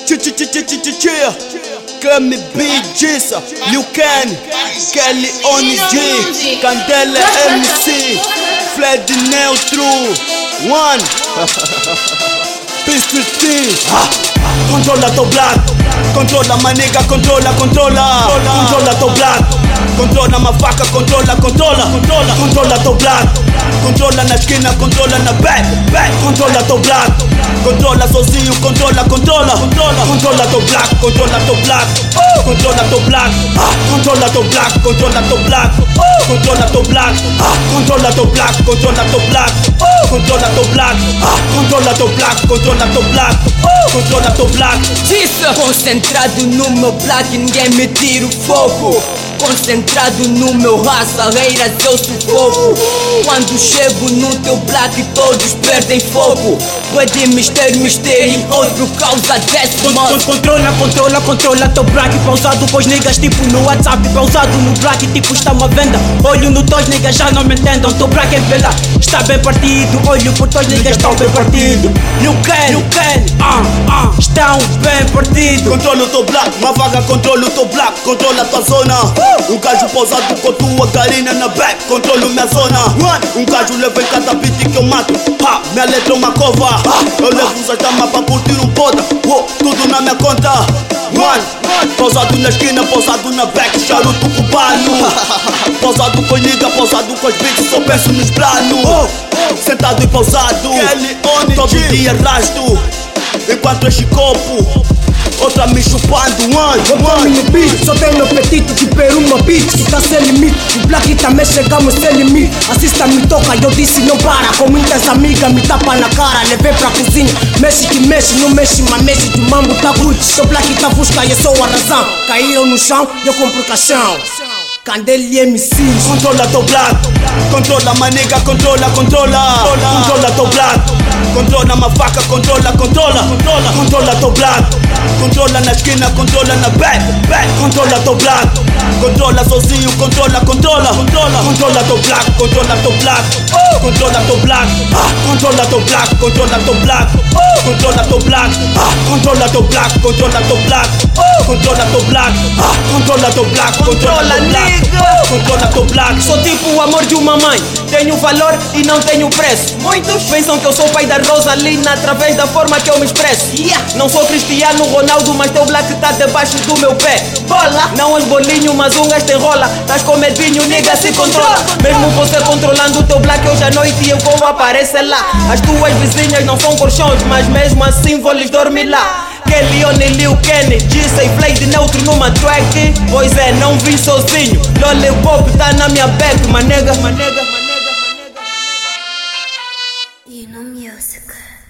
Kami B, Jissa, Liu Kang, Kelly Oni G, Candela MC, Fred Neutro, One, Pistol T. Controla teu black, controla maniga, controla teu black, controla uma faca, controla teu black, controla na esquina, controla na back, controla teu black, controla sozinho, controla teu black, controla teu black, controla teu black, controla teu black, controla teu black, controla teu black, controla teu black, controla teu black, controla teu black, controla teu black, controla teu black, controla teu black, controla teu black. Concentrado no meu black, ninguém me tira o foco. Concentrado no meu raça, reiras eu sufoco. Quando chego no teu black, todos perdem foco. Pode mistério, outro causa desse modo. Controla teu black pausado. Pois niggas tipo no WhatsApp, pausado no black tipo está uma venda. Olho no tos, niggas já não me entendam. Teu black é venda, está bem partido. Olho por tos, niggas estão bem partido. Liu Kang, estão bem partido. Controla o teu black, uma vaga, controla o teu black, controla a tua zona. Um gajo pousado com tua carina na back, controlo minha zona. Um gajo leva em cada beat que eu mato. Minha letra é uma cova. Eu levo os damas pra curtir um poda. Tudo na minha conta. Pousado na esquina, pousado na back, charuto cubano. Pousado com liga, pousado com os beats, só penso nos planos. Sentado e pousado, todo dia rasto. Enquanto este copo, outra me chupando, Come no beat, só tenho apetite de ver uma beat. Tu tá sem limite, o black também chegamos sem limite. Assista me toca, eu disse não para. Com muitas amigas me tapa na cara, levei pra cozinha. Mexe que mexe, não mexe, mas mexe de mambo tá good. Teu black tá fusca e eu sou a razão. Caíram no chão, eu compro caixão. Candela MC. Controla teu black, controla maniga, controla teu black, controla uma faca, controla teu black, controla na esquina, controla na back, controla teu black, controla sozinho, controla teu black, controla teu black, controla teu black, controla teu black, controla teu black, controla teu black, controla teu black, controla teu black, controla teu black, controla teu black, controla teu black, controla teu black. Sou tipo o amor de uma mãe, tenho valor e não tenho preço. Muitos pensam que eu sou pai da Rosalina através da forma que eu me expresso. Não sou Cristiano Ronaldo, mas teu black tá debaixo do meu pé. Bola, não és bolinho, mas um gajo te enrola. Tás com medinho, nigga, se controla. Mesmo você controlando o teu black, hoje à noite eu vou aparecer lá. As tuas vizinhas não são colchões, mas mesmo assim vou lhes dormir lá. Kelly Oni, Liu Kang, Jissa e Fred Neutro numa track. Pois é, não vim sozinho. Lollipop tá na minha back, manega. You know music.